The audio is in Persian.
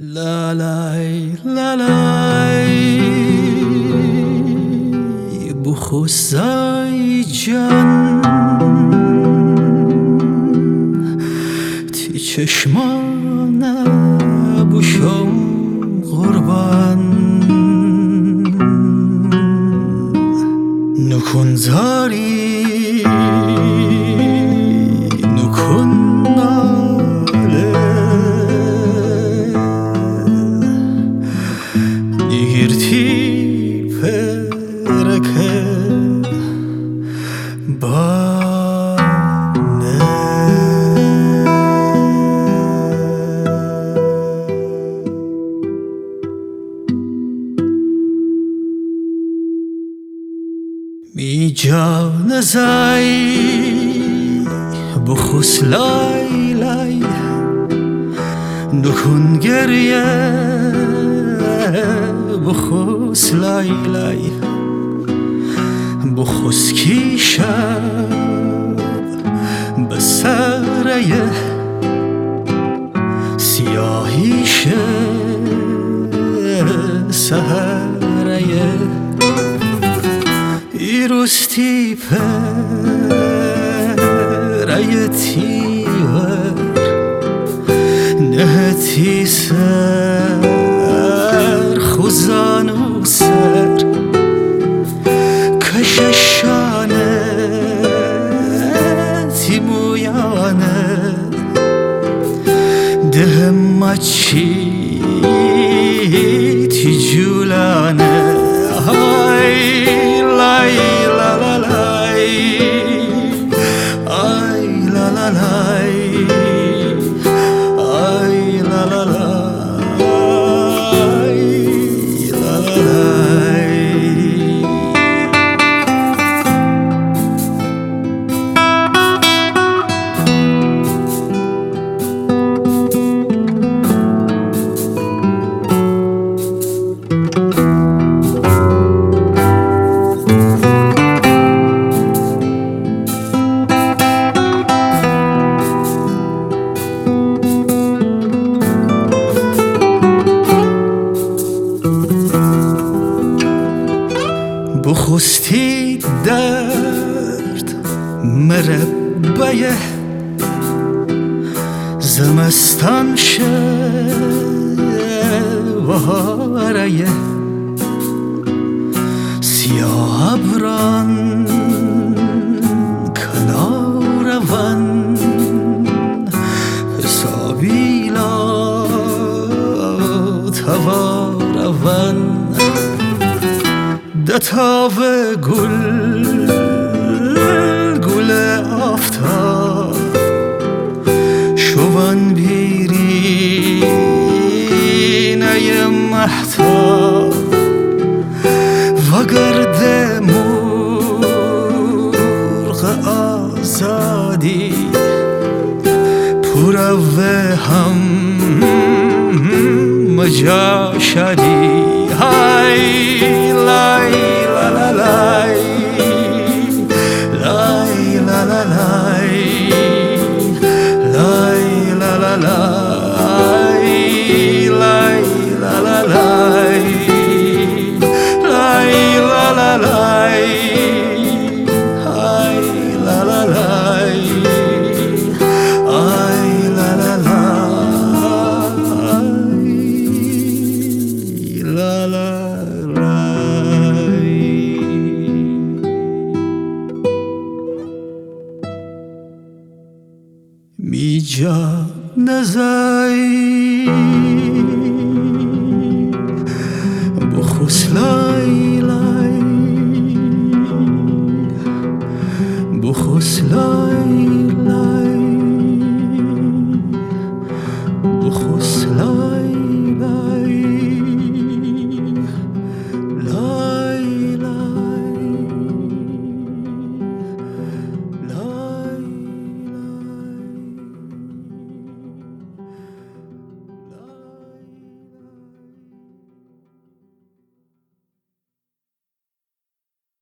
لا لای لا لای بخوزای جان تی چشمانه بوشم قربان نکن زاری نکن ناله دیگرتی پرکه بانه می جان زای بخوس لای لای نکن گریه بخوس لای لای بخوس کی شب به سره سیاهیش سهره ایروستی پره تیور نهتی سر خوزان و سر کششانه تیمویانه دهم مچی تی جولانه ای لای لا لا لای ای لا لا لای ای لا لا لای لا لا لای بخستی درد مربعه زمستان شه بهاره سیاه ابران کنارون حسابی لا توارون دتاو گل گل آفتاب شوان بیری نیم محتاب و گرد مرغ آزادی پرو هم مجا شدی های لای لا لا لای لای لا لا لای لای لا لا لای لای لا لا لای لای لا لا لای های لا لا لای ای لا لا لای لا لا می جا نزای